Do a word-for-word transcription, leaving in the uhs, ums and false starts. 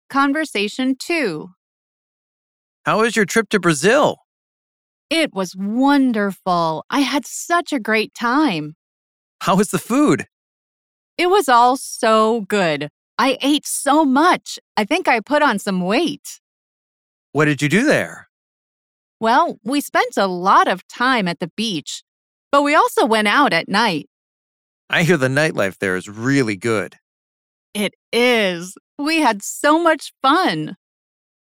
Conversation two. How was your trip to Brazil? It was wonderful. I had such a great time. How was the food? It was all so good. I ate so much. I think I put on some weight. What did you do there? Well, we spent a lot of time at the beach, but we also went out at night. I hear the nightlife there is really good. It is. We had so much fun.